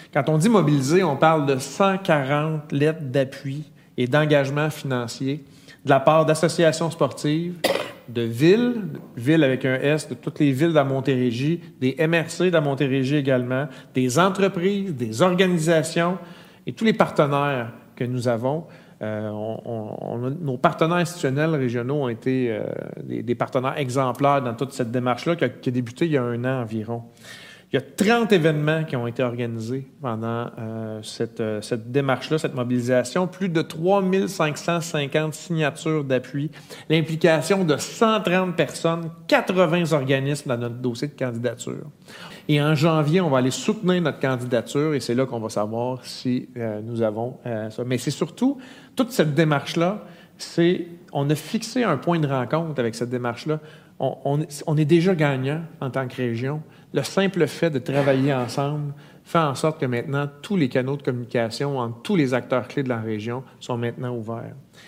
Quand on dit mobiliser, on parle de 140 lettres d'appui et d'engagement financier de la part d'associations sportives, de villes avec un S, de toutes les villes de la Montérégie, des MRC de la Montérégie également, des entreprises, des organisations et tous les partenaires que nous avons. Nos partenaires institutionnels régionaux ont été des partenaires exemplaires dans toute cette démarche-là qui a débuté il y a 1 an environ. Il y a 30 événements qui ont été organisés pendant cette démarche-là, cette mobilisation. Plus de 3550 signatures d'appui, l'implication de 130 personnes, 80 organismes dans notre dossier de candidature. Et en janvier, on va aller soutenir notre candidature et c'est là qu'on va savoir si nous avons ça. Mais c'est surtout, toute cette démarche-là, on a fixé un point de rencontre avec cette démarche-là. On est déjà gagnant en tant que région. Le simple fait de travailler ensemble fait en sorte que maintenant, tous les canaux de communication entre tous les acteurs clés de la région sont maintenant ouverts.